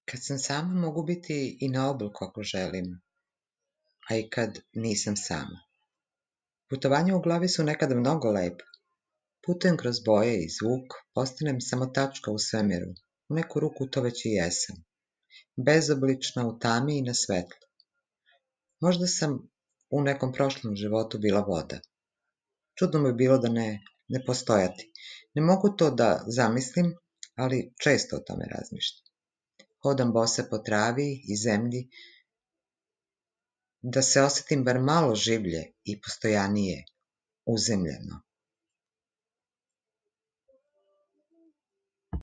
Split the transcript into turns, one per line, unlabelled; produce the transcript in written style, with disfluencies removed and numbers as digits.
Kad sam sama mogu biti i na obloku ako želim, a i kad nisam sama. Putovanja u glavi su nekada mnogo lepa. Putujem kroz boje i zvuk, postanem samo tačka u svemiru. U neku ruku to već i jesam. Bezoblična u tami i na svetlu. Možda sam u nekom prošlom životu bila voda. Čudno mi je bilo da ne postojati. Ne mogu to da zamislim, ali često o tome razmišljam. Hodam bosa po travi i zemlji, da se osetim bar malo življe i postojanije, uzemljeno.